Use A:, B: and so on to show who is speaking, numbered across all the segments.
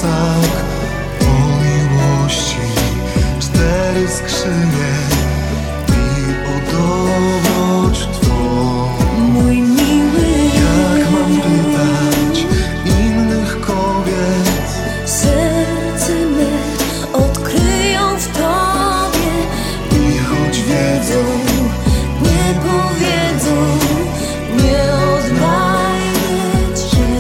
A: plecak po miłości, 4 skrzynie i o dobroć Twą.
B: Mój miły,
A: jak mam pytać innych kobiet?
B: serce me odkryją w Tobie
A: I choć wiedzą,
B: nie powiedzą, nie odnajdę Cię.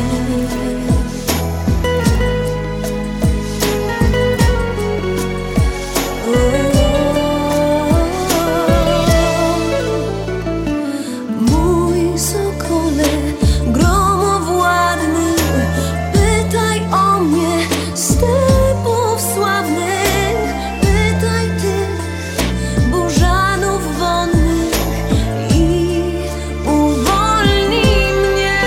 B: Mój sokole gromowładny, pytaj o mnie stepów sławnych, pytaj tych burzanów wonnych i uwolnij mnie.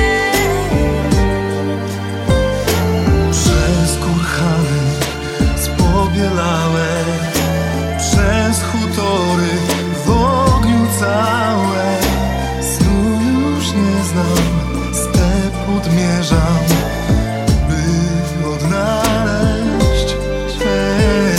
A: przez kurhany spobielałe, przez hutory w ogniu całe. Snu już nie znam, step odmierzam, by odnaleźć Cię.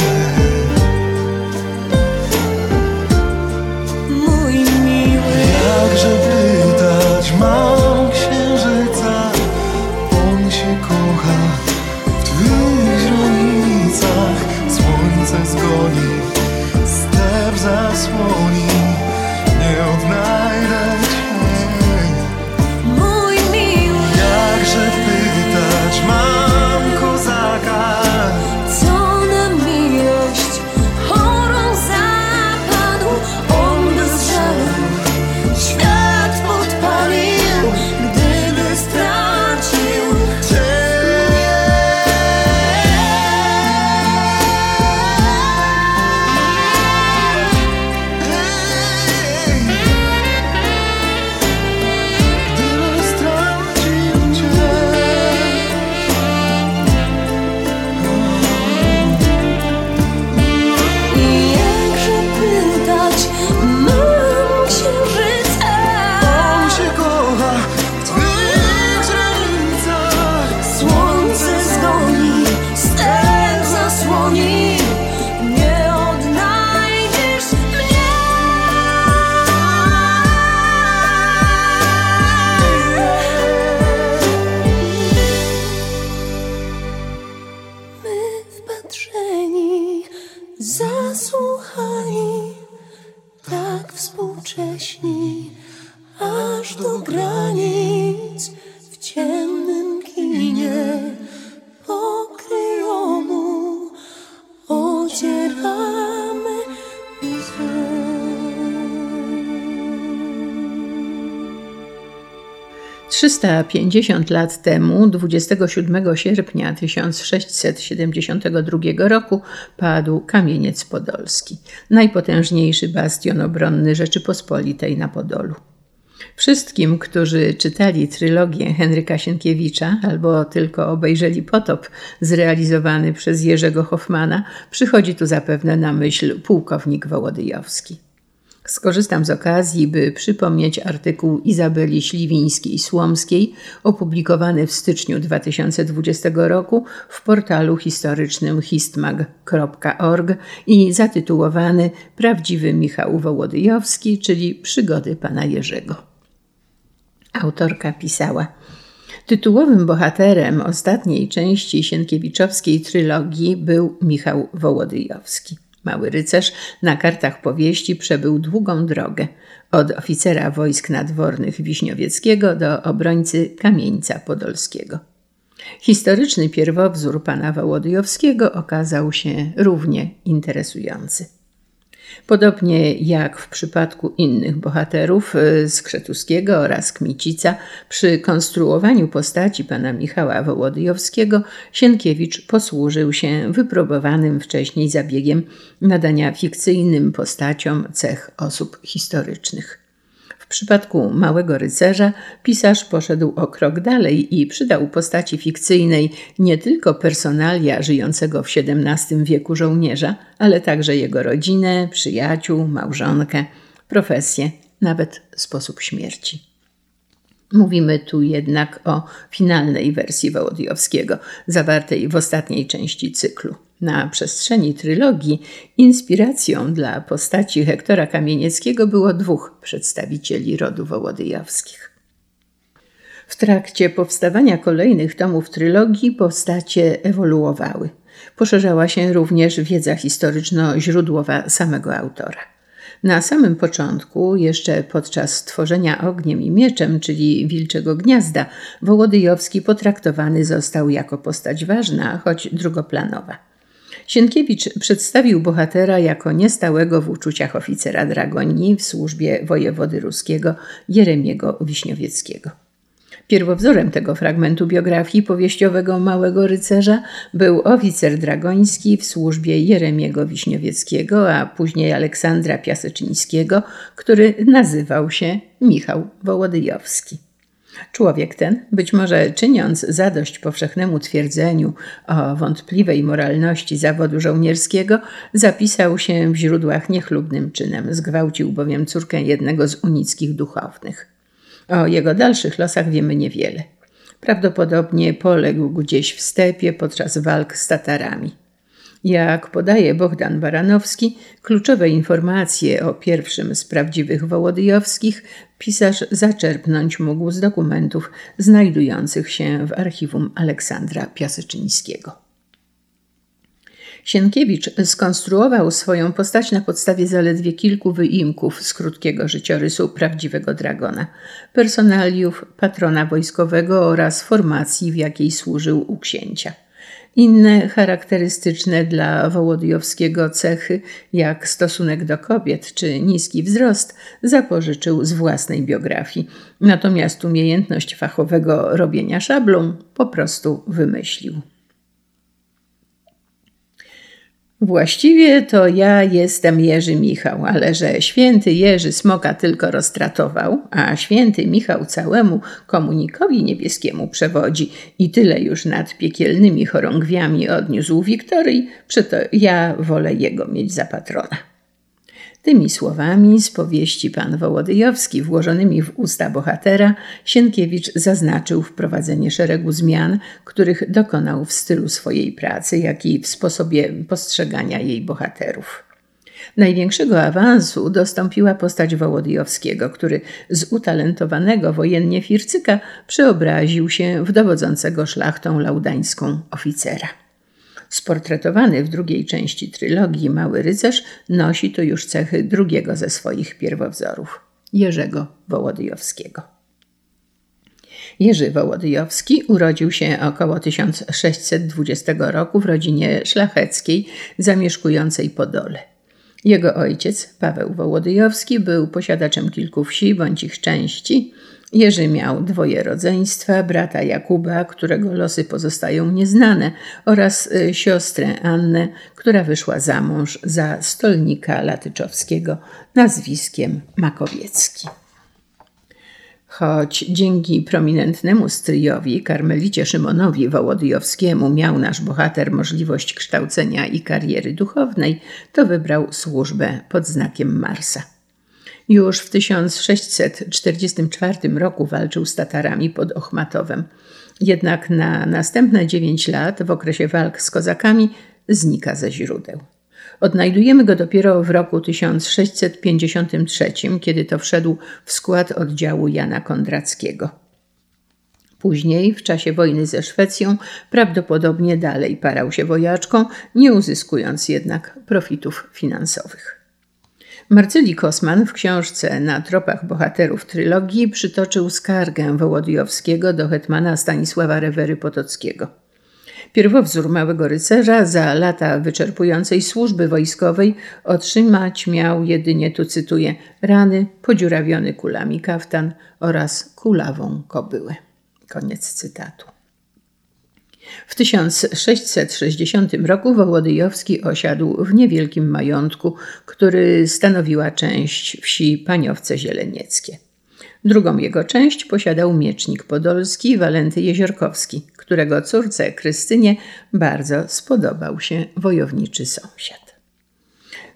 B: Mój miły,
A: Jakże pytać mam księżyca, on się kocha w Twych źrenicach. Słońce zgoni, step zasłoni, nie odnajdę Cię.
B: mój miły,
A: Jakże pytać mam kozaka,
B: co na miłość chorą zapadł, on bez żalu świat podpalił, gdyby stracił
A: Cię. Gdyby stracił Cię.
B: I jakże pytać mam księżyca,
A: On się kocha w Twych źrenicach.
B: słońce zgoni, step zasłoni, nie odnajdziesz mnie. My wpatrzeni, zasłuchani, tak współcześni, aż do granic w ciemnym kinie pokryjomu ocieramy łzy.
C: 350 lat temu, 27 sierpnia 1672 roku, padł Kamieniec Podolski, najpotężniejszy bastion obronny Rzeczypospolitej na Podolu. Wszystkim, którzy czytali trylogię Henryka Sienkiewicza albo tylko obejrzeli Potop zrealizowany przez Jerzego Hoffmana, przychodzi tu zapewne na myśl pułkownik Wołodyjowski. Skorzystam z okazji, by przypomnieć artykuł Izabeli Śliwińskiej-Słomskiej opublikowany w styczniu 2020 roku w portalu historycznym histmag.org i zatytułowany Prawdziwy Michał Wołodyjowski, czyli Przygody pana Jerzego. Autorka pisała: tytułowym bohaterem ostatniej części sienkiewiczowskiej trylogii był Michał Wołodyjowski. Mały rycerz na kartach powieści przebył długą drogę, od oficera wojsk nadwornych Wiśniowieckiego do obrońcy Kamieńca Podolskiego. Historyczny pierwowzór pana Wołodyjowskiego okazał się równie interesujący. Podobnie jak w przypadku innych bohaterów Skrzetuskiego oraz Kmicica, przy konstruowaniu postaci pana Michała Wołodyjowskiego Sienkiewicz posłużył się wypróbowanym wcześniej zabiegiem nadania fikcyjnym postaciom cech osób historycznych. W przypadku Małego Rycerza pisarz poszedł o krok dalej i przydał postaci fikcyjnej nie tylko personalia żyjącego w XVII wieku żołnierza, ale także jego rodzinę, przyjaciół, małżonkę, profesję, nawet sposób śmierci. Mówimy tu jednak o finalnej wersji Wołodyjowskiego, zawartej w ostatniej części cyklu. Na przestrzeni trylogii inspiracją dla postaci Hektora Kamienieckiego było dwóch przedstawicieli rodu Wołodyjowskich. W trakcie powstawania kolejnych tomów trylogii postacie ewoluowały. Poszerzała się również wiedza historyczno-źródłowa samego autora. Na samym początku, jeszcze podczas tworzenia Ogniem i Mieczem, czyli Wilczego Gniazda, Wołodyjowski potraktowany został jako postać ważna, choć drugoplanowa. Sienkiewicz przedstawił bohatera jako niestałego w uczuciach oficera dragonii w służbie wojewody ruskiego Jeremiego Wiśniowieckiego. Pierwowzorem tego fragmentu biografii powieściowego Małego Rycerza był oficer dragoński w służbie Jeremiego Wiśniowieckiego, a później Aleksandra Piaseczyńskiego, który nazywał się Michał Wołodyjowski. Człowiek ten, być może czyniąc zadość powszechnemu twierdzeniu o wątpliwej moralności zawodu żołnierskiego, zapisał się w źródłach niechlubnym czynem, zgwałcił bowiem córkę jednego z unickich duchownych. O jego dalszych losach wiemy niewiele. Prawdopodobnie poległ gdzieś w stepie podczas walk z Tatarami. Jak podaje Bohdan Baranowski, kluczowe informacje o pierwszym z prawdziwych Wołodyjowskich pisarz zaczerpnąć mógł z dokumentów znajdujących się w archiwum Aleksandra Piaseczyńskiego. Sienkiewicz skonstruował swoją postać na podstawie zaledwie kilku wyimków z krótkiego życiorysu prawdziwego dragona, personaliów, patrona wojskowego oraz formacji, w jakiej służył u księcia. Inne charakterystyczne dla Wołodyjowskiego cechy, jak stosunek do kobiet czy niski wzrost, zapożyczył z własnej biografii, natomiast umiejętność fachowego robienia szablą po prostu wymyślił. Właściwie to ja jestem Jerzy Michał, ale że święty Jerzy smoka tylko roztratował, a święty Michał całemu komunikowi niebieskiemu przewodzi i tyle już nad piekielnymi chorągwiami odniósł Wiktorii, przeto ja wolę jego mieć za patrona. Tymi słowami z powieści Pan Wołodyjowski włożonymi w usta bohatera Sienkiewicz zaznaczył wprowadzenie szeregu zmian, których dokonał w stylu swojej pracy, jak i w sposobie postrzegania jej bohaterów. Największego awansu dostąpiła postać Wołodyjowskiego, który z utalentowanego wojennie Fircyka przeobraził się w dowodzącego szlachtą laudańską oficera. Sportretowany w drugiej części trylogii Mały Rycerz nosi to już cechy drugiego ze swoich pierwowzorów, Jerzego Wołodyjowskiego. Jerzy Wołodyjowski urodził się około 1620 roku w rodzinie szlacheckiej zamieszkującej Podole. Jego ojciec, Paweł Wołodyjowski, był posiadaczem kilku wsi bądź ich części. Jerzy miał dwoje rodzeństwa, brata Jakuba, którego losy pozostają nieznane, oraz siostrę Annę, która wyszła za mąż za stolnika latyczowskiego nazwiskiem Makowiecki. Choć dzięki prominentnemu stryjowi, karmelicie Szymonowi Wołodyjowskiemu, miał nasz bohater możliwość kształcenia i kariery duchownej, to wybrał służbę pod znakiem Marsa. Już w 1644 roku walczył z Tatarami pod Ochmatowem. Jednak na następne 9 lat, w okresie walk z kozakami, znika ze źródeł. Odnajdujemy go dopiero w roku 1653, kiedy to wszedł w skład oddziału Jana Kondrackiego. Później, w czasie wojny ze Szwecją, prawdopodobnie dalej parał się wojaczką, nie uzyskując jednak profitów finansowych. Marcyli Kosman w książce Na tropach bohaterów trylogii przytoczył skargę Wołodyjowskiego do hetmana Stanisława Rewery Potockiego. Pierwowzór Małego Rycerza za lata wyczerpującej służby wojskowej otrzymać miał jedynie, tu cytuję, rany, podziurawiony kulami kaftan oraz kulawą kobyłę. Koniec cytatu. W 1660 roku Wołodyjowski osiadł w niewielkim majątku, który stanowiła część wsi Paniowce Zielenieckie. Drugą jego część posiadał miecznik podolski Walenty Jeziorkowski, którego córce Krystynie bardzo spodobał się wojowniczy sąsiad.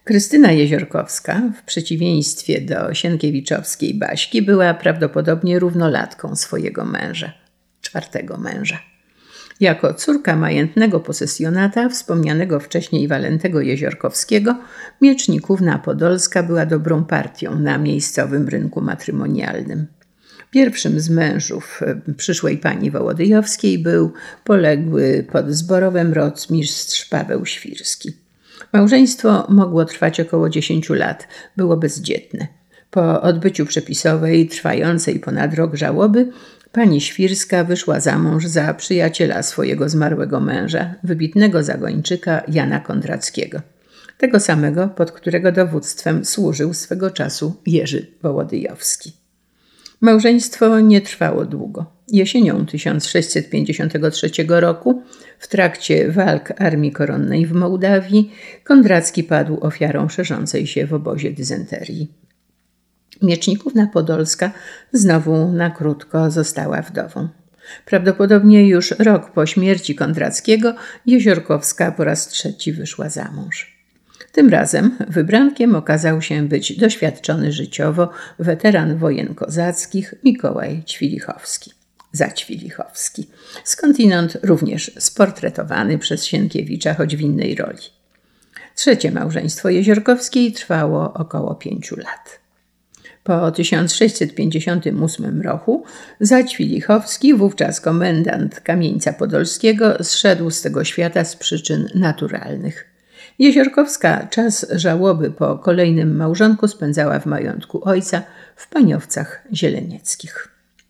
C: Krystyna Jeziorkowska, w przeciwieństwie do sienkiewiczowskiej Baśki, była prawdopodobnie równolatką swojego męża, czwartego męża. Jako córka majętnego posesjonata, wspomnianego wcześniej Walentego Jeziorkowskiego, Miecznikówna Podolska była dobrą partią na miejscowym rynku matrymonialnym. Pierwszym z mężów przyszłej pani Wołodyjowskiej był poległy pod Zborowem rotmistrz Paweł Świrski. Małżeństwo mogło trwać około 10 lat, było bezdzietne. Po odbyciu przepisowej, trwającej ponad rok żałoby, pani Świrska wyszła za mąż za przyjaciela swojego zmarłego męża, wybitnego zagończyka Jana Kondrackiego, tego samego, pod którego dowództwem służył swego czasu Jerzy Wołodyjowski. Małżeństwo nie trwało długo. Jesienią 1653 roku, w trakcie walk Armii Koronnej w Mołdawii, Kondracki padł ofiarą szerzącej się w obozie dysenterii. Miecznikówna Podolska znowu na krótko została wdową. Prawdopodobnie już rok po śmierci Kondrackiego Jeziorkowska po raz trzeci wyszła za mąż. Tym razem wybrankiem okazał się być doświadczony życiowo weteran wojen kozackich Mikołaj Zaćwilichowski, skądinąd również sportretowany przez Sienkiewicza, choć w innej roli. Trzecie małżeństwo Jeziorkowskiej trwało około 5 lat. Po 1658 roku Zaćwilichowski, wówczas komendant Kamieńca Podolskiego, zszedł z tego świata z przyczyn naturalnych. Jeziorkowska czas żałoby po kolejnym małżonku spędzała w majątku ojca w Paniowcach Zielenieckich.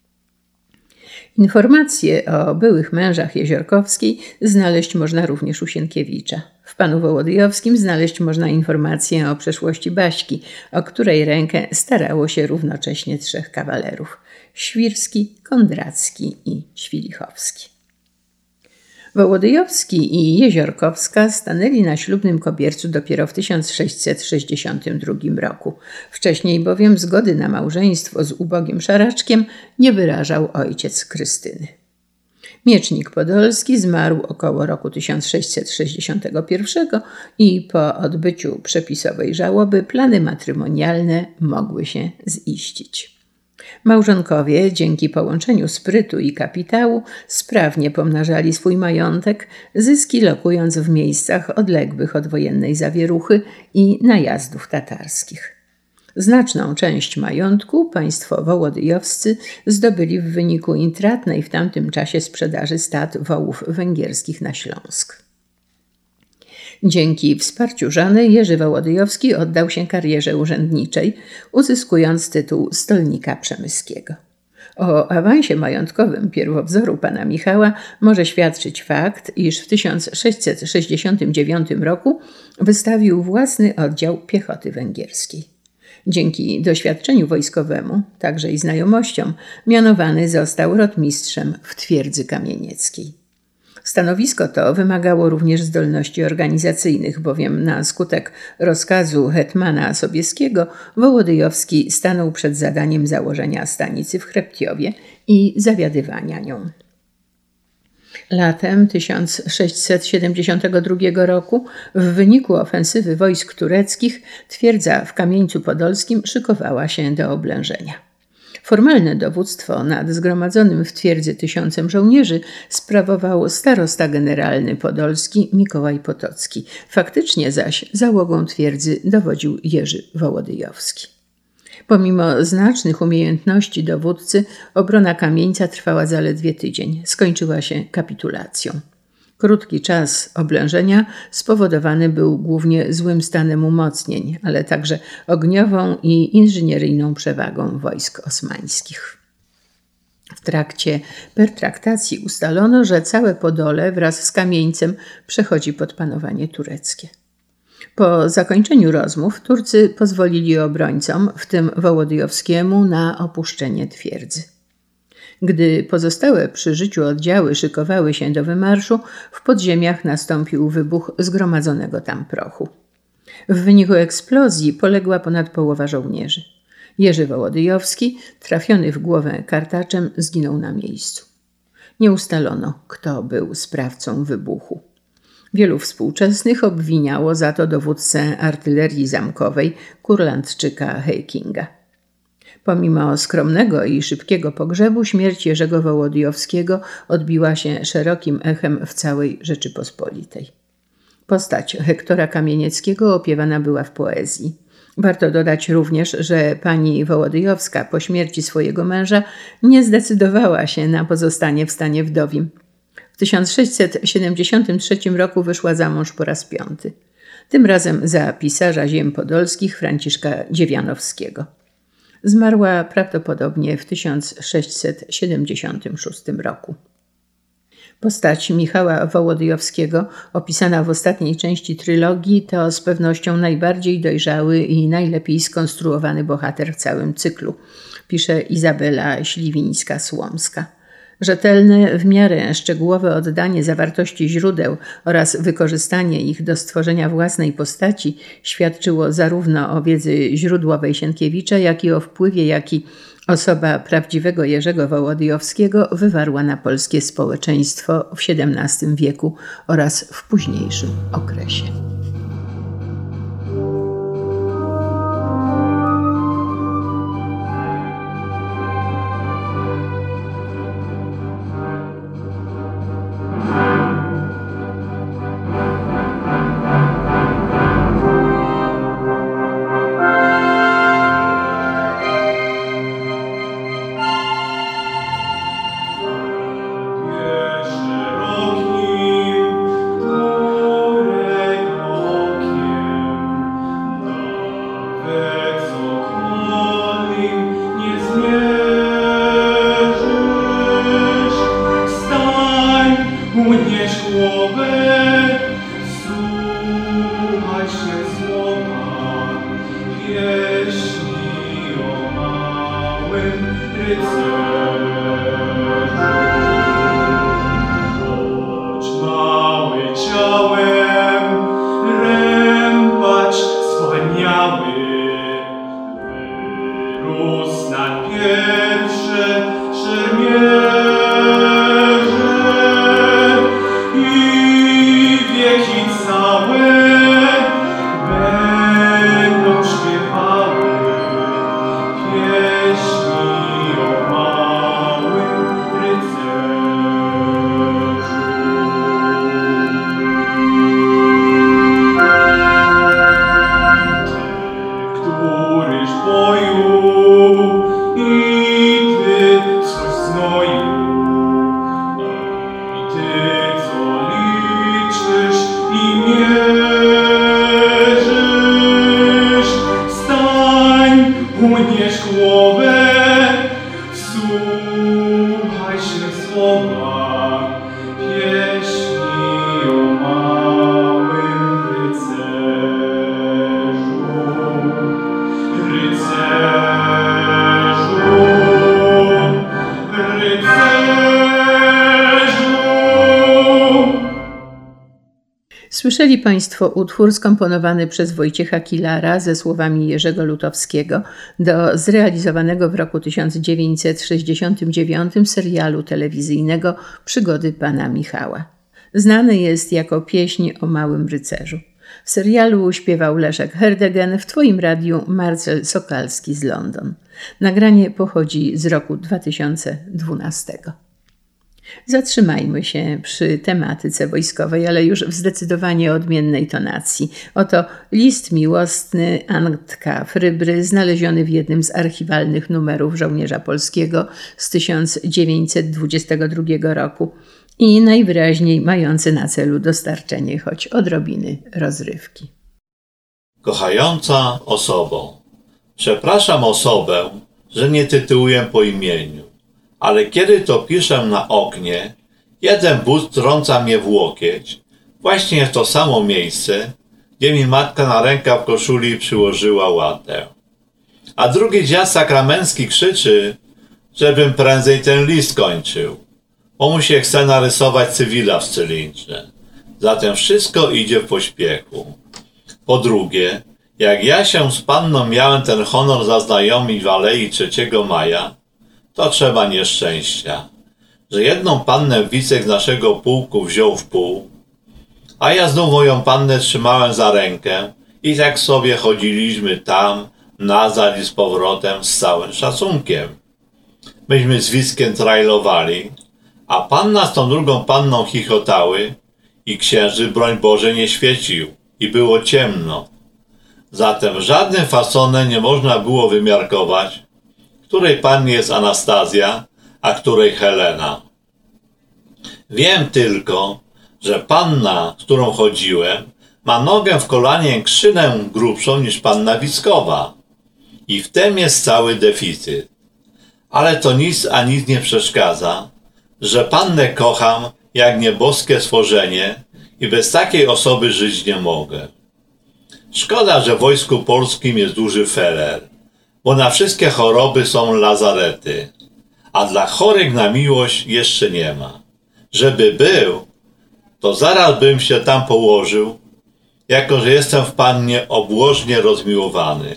C: Informacje o byłych mężach Jeziorkowskiej znaleźć można również u Sienkiewicza. W panu Wołodyjowskim znaleźć można informacje o przeszłości Baśki, o której rękę starało się równocześnie 3 kawalerów – Świrski, Kondracki i Ćwilichowski. Wołodyjowski i Jeziorkowska stanęli na ślubnym kobiercu dopiero w 1662 roku. Wcześniej bowiem zgody na małżeństwo z ubogim szaraczkiem nie wyrażał ojciec Krystyny. Miecznik Podolski zmarł około roku 1661 i po odbyciu przepisowej żałoby plany matrymonialne mogły się ziścić. Małżonkowie dzięki połączeniu sprytu i kapitału sprawnie pomnażali swój majątek, zyski lokując w miejscach odległych od wojennej zawieruchy i najazdów tatarskich. Znaczną część majątku państwo wołodyjowscy zdobyli w wyniku intratnej w tamtym czasie sprzedaży stad wołów węgierskich na Śląsk. Dzięki wsparciu żony Jerzy Wołodyjowski oddał się karierze urzędniczej, uzyskując tytuł stolnika przemyskiego. O awansie majątkowym pierwowzoru pana Michała może świadczyć fakt, iż w 1669 roku wystawił własny oddział piechoty węgierskiej. Dzięki doświadczeniu wojskowemu, także i znajomościom, mianowany został rotmistrzem w twierdzy kamienieckiej. Stanowisko to wymagało również zdolności organizacyjnych, bowiem na skutek rozkazu hetmana Sobieskiego Wołodyjowski stanął przed zadaniem założenia stanicy w Chreptiowie i zawiadywania nią. Latem 1672 roku w wyniku ofensywy wojsk tureckich twierdza w Kamieńcu Podolskim szykowała się do oblężenia. Formalne dowództwo nad zgromadzonym w twierdzy 1000 żołnierzy sprawował starosta generalny podolski Mikołaj Potocki. Faktycznie zaś załogą twierdzy dowodził Jerzy Wołodyjowski. Pomimo znacznych umiejętności dowódcy, obrona Kamieńca trwała zaledwie tydzień. Skończyła się kapitulacją. Krótki czas oblężenia spowodowany był głównie złym stanem umocnień, ale także ogniową i inżynieryjną przewagą wojsk osmańskich. W trakcie pertraktacji ustalono, że całe Podole wraz z Kamieńcem przechodzi pod panowanie tureckie. Po zakończeniu rozmów Turcy pozwolili obrońcom, w tym Wołodyjowskiemu, na opuszczenie twierdzy. Gdy pozostałe przy życiu oddziały szykowały się do wymarszu, w podziemiach nastąpił wybuch zgromadzonego tam prochu. W wyniku eksplozji poległa ponad połowa żołnierzy. Jerzy Wołodyjowski, trafiony w głowę kartaczem, zginął na miejscu. Nie ustalono, kto był sprawcą wybuchu. Wielu współczesnych obwiniało za to dowódcę artylerii zamkowej Kurlandczyka Heikinga. Pomimo skromnego i szybkiego pogrzebu śmierć Jerzego Wołodyjowskiego odbiła się szerokim echem w całej Rzeczypospolitej. Postać Hektora Kamienieckiego opiewana była w poezji. Warto dodać również, że pani Wołodyjowska po śmierci swojego męża nie zdecydowała się na pozostanie w stanie wdowim. W 1673 roku wyszła za mąż po raz 5. Tym razem za pisarza ziem podolskich Franciszka Dziewianowskiego. Zmarła prawdopodobnie w 1676 roku. Postać Michała Wołodyjowskiego, opisana w ostatniej części trylogii, to z pewnością najbardziej dojrzały i najlepiej skonstruowany bohater w całym cyklu, pisze Izabela Śliwińska-Słomska. Rzetelne, w miarę szczegółowe oddanie zawartości źródeł oraz wykorzystanie ich do stworzenia własnej postaci świadczyło zarówno o wiedzy źródłowej Sienkiewicza, jak i o wpływie, jaki osoba prawdziwego Jerzego Wołodyjowskiego wywarła na polskie społeczeństwo w XVII wieku oraz w późniejszym okresie. Słyszeli Państwo utwór skomponowany przez Wojciecha Kilara ze słowami Jerzego Lutowskiego do zrealizowanego w roku 1969 serialu telewizyjnego Przygody pana Michała. Znany jest jako pieśń o Małym Rycerzu. W serialu śpiewał Leszek Herdegen, w Twoim radiu Marcel Sokalski z London. Nagranie pochodzi z roku 2012. Zatrzymajmy się przy tematyce wojskowej, ale już w zdecydowanie odmiennej tonacji. Oto list miłosny Antka Frybry, znaleziony w jednym z archiwalnych numerów Żołnierza Polskiego z 1922 roku i najwyraźniej mający na celu dostarczenie choć odrobiny rozrywki.
D: Kochająca osobo, przepraszam osobę, że nie tytułuję po imieniu. Ale kiedy to piszę na oknie, jeden but trąca mnie w łokieć, właśnie w to samo miejsce, gdzie mi matka na rękaw koszuli przyłożyła łatę. A drugi dziad sakramencki krzyczy, żebym prędzej ten list kończył, bo mu się chce narysować cywila w cylindrze. Zatem wszystko idzie w pośpiechu. Po drugie, jak ja się z panną miałem ten honor zaznajomić w Alei 3 Maja, to trzeba nieszczęścia, że jedną pannę Wicek z naszego pułku wziął w pół, A ja znów moją pannę trzymałem za rękę i tak sobie chodziliśmy tam, nazad i z powrotem z całym szacunkiem. Myśmy z Wickiem trajlowali, a panna z tą drugą panną chichotały i księżyc, broń Boże, nie świecił i było ciemno. Zatem żadnym fasonem nie można było wymiarkować, której pannie jest Anastazja, a której Helena. Wiem tylko, że panna, z którą chodziłem, ma nogę w kolanie krzynę grubszą niż panna Wickowa i w tym jest cały deficyt. Ale to nic a nic nie przeszkadza, że pannę kocham jak nieboskie stworzenie i bez takiej osoby żyć nie mogę. Szkoda, że w Wojsku Polskim jest duży feller, bo na wszystkie choroby są lazarety, a dla chorych na miłość jeszcze nie ma. Żeby był, to zaraz bym się tam położył, jako że jestem w pannie obłożnie rozmiłowany.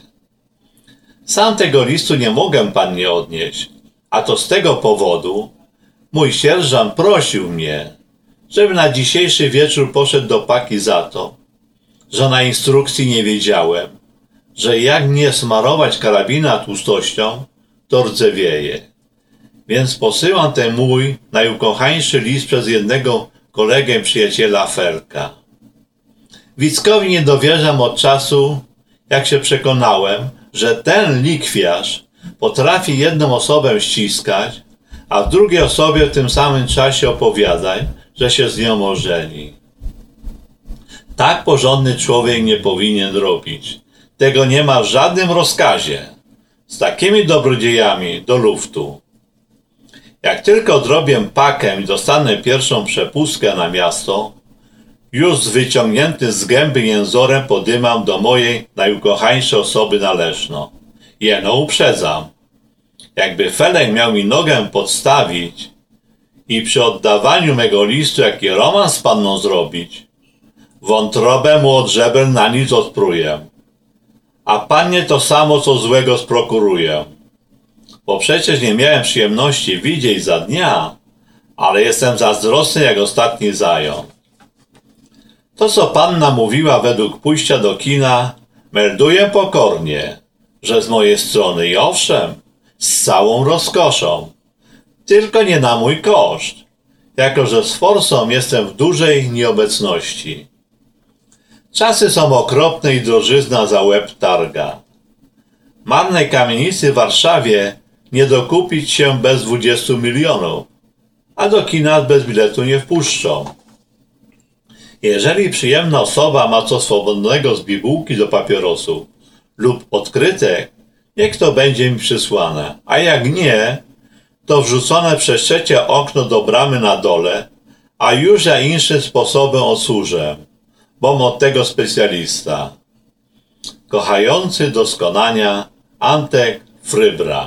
D: Sam tego listu nie mogę pannie odnieść, a to z tego powodu mój sierżant prosił mnie, żebym na dzisiejszy wieczór poszedł do Paki za to, że na instrukcji nie wiedziałem, że jak nie smarować karabina tłustością, to rdzewieje. Więc posyłam ten mój najukochańszy list przez jednego kolegę przyjaciela Felka. Wickowi nie dowierzam od czasu, jak się przekonałem, że ten lichwiarz potrafi jedną osobę ściskać, a w drugiej osobie w tym samym czasie opowiadać, że się z nią ożeni. Tak porządny człowiek nie powinien robić. Tego nie ma w żadnym rozkazie. Z takimi dobrodziejami do luftu. Jak tylko odrobię pakę i dostanę pierwszą przepustkę na miasto, już z wyciągnięty z gęby jęzorem podymam do mojej najukochańszej osoby na Leszno. Jeno uprzedzam. Jakby Felek miał mi nogę podstawić i przy oddawaniu mego listu jaki romans z panną zrobić, wątrobę mu od żeber na nic odpruję. A pannie to samo co złego sprokuruję. Bo przecież nie miałem przyjemności widzieć za dnia, ale jestem zazdrosny jak ostatni zając. To, co panna mówiła według pójścia do kina, melduję pokornie, że z mojej strony i owszem, z całą rozkoszą, tylko nie na mój koszt, jako że z forsą jestem w dużej nieobecności. Czasy są okropne i drożyzna za łeb targa. Marnej kamienicy w Warszawie nie dokupić się bez 20 milionów, a do kina bez biletu nie wpuszczą. Jeżeli przyjemna osoba ma co swobodnego z bibułki do papierosów lub odkrytek, niech to będzie mi przysłane, a jak nie, to wrzucone przez trzecie okno do bramy na dole, a już ja innym sposobem odsłużę, bom od tego specjalista. Kochający do skonania Antek Frybra.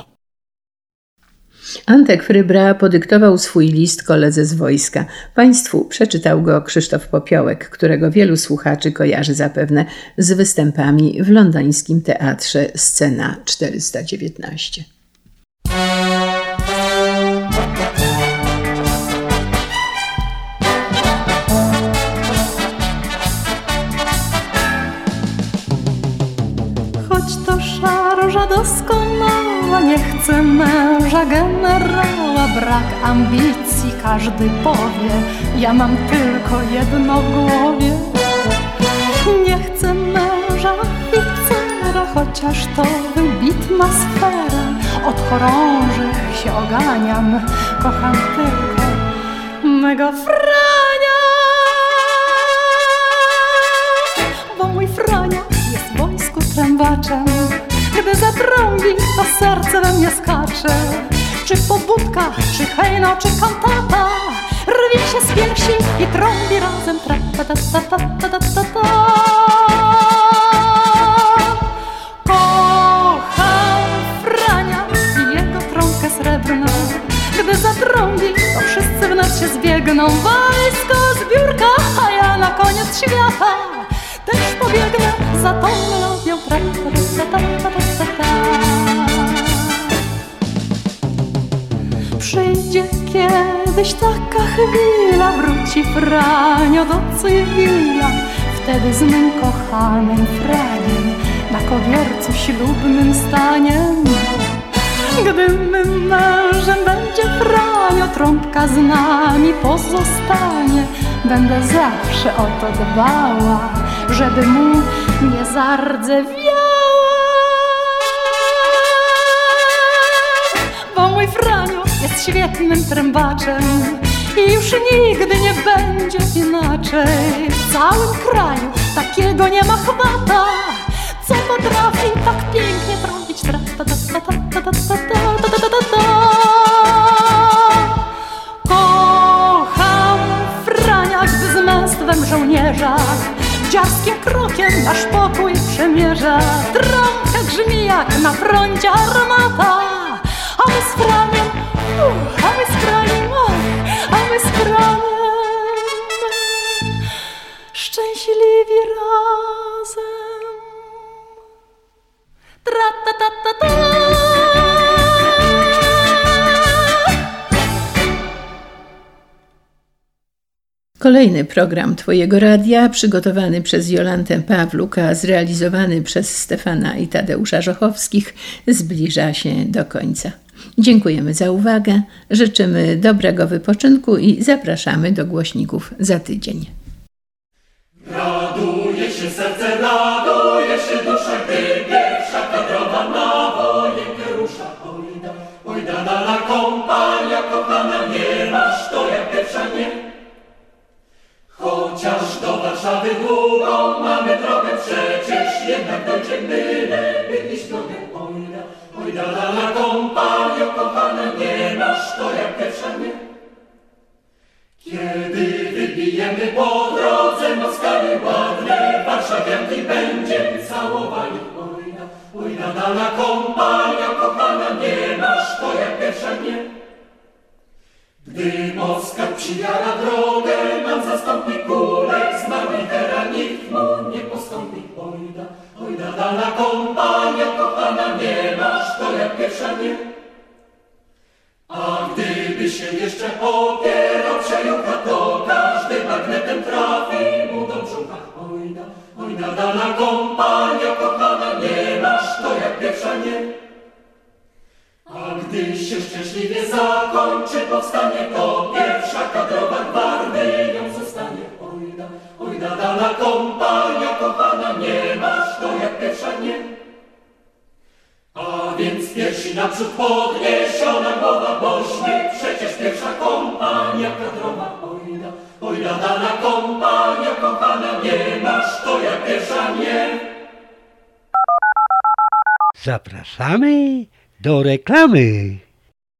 C: Antek Frybra podyktował swój list koledze z wojska. Państwu przeczytał go Krzysztof Popiołek, którego wielu słuchaczy kojarzy zapewne z występami w londyńskim teatrze Scena 419.
B: Choć to szarża doskonała, nie chce męża generała, brak ambicji każdy powie, ja mam tylko jedno w głowie. Nie chcę męża oficera, chociaż to wybitna sfera, od chorążych się oganiam, kocham tylko mego Frania. Bo mój Frania jest w wojsku trębaczem, gdy zatrąbi, to serce we mnie skacze. Czy pobudka, czy hejno, czy kantata, rwie się z piersi i trąbi razem tra-ta-ta-ta-ta-ta-ta-ta. Kocham Frania i jego trąbkę srebrną, gdy zatrąbi, to wszyscy wnet się zbiegną. Wojsko, zbiórka, a ja na koniec świata też pobiegnę za tą melodią. Przyjdzie kiedyś taka chwila, wróci ci Franio do cywila, wtedy z mym kochanym Franiem na kobiercu ślubnym staniem. Gdy mym mężem będzie Franio, trąbka z nami pozostanie. Będę zawsze o to dbała, żeby mu nie zardzewiała. Bo mój Franio jest świetnym trębaczem i już nigdy nie będzie inaczej. W całym kraju takiego nie ma chwata, co potrafi tak pięknie trąbić. Kocham Frania, gdy z męstwem żołnierza dziarskim krokiem nasz pokój przemierza. Trąbka grzmi jak na froncie armata, a my z Franiem, a my z Franiem, a my z Franiem szczęśliwi razem. Tra-ta-ta-ta-ta.
C: Kolejny program Twojego Radia, przygotowany przez Jolantę Pawluk, a zrealizowany przez Stefana i Tadeusza Żochowskich, zbliża się do końca. Dziękujemy za uwagę, życzymy dobrego wypoczynku i zapraszamy do głośników za tydzień.
E: Raduje się serce, raduje się dusza, gdy pierwsza kadrowa na wojenkę rusza. Ojda, dala kompania kochana, nie masz to jak pierwsza nie. Chociaż do Warszawy długą mamy drogę, przecież jednak dojdziemy, by iść drogę. Ojda, dala kompania kochana, nie masz to jak pierwsza nie. Kiedy wybijemy po drodze Moskwy ładne, warszawianki będziemy całowali. Ojda, dala kompania kochana, nie masz to jak pierwsza nie. Gdy Moskwa przyjara drogę, nam zastąpi kulek z Marlitera, nikt mu nie postąpi. Ojda, dala kompania kochana, nie masz to jak pierwsza nie. A gdyby się jeszcze opierał przejucha, to każdy magnetem trafi mu do brzucha. Ojda, dala kompania kochana, nie masz to jak pierwsza nie. A gdy się szczęśliwie zakończy powstanie, to pierwsza kadrowa gwardyją zostanie. Ojda, dala kompania kochana, nie masz to jak pierwsza nie. A więc piersi naprzód podniesiona głowa, bośmy przecież pierwsza kompania kadrowa. Ojda, dala kompania kochana, nie masz to jak pierwsza nie.
F: Zapraszamy do reklamy.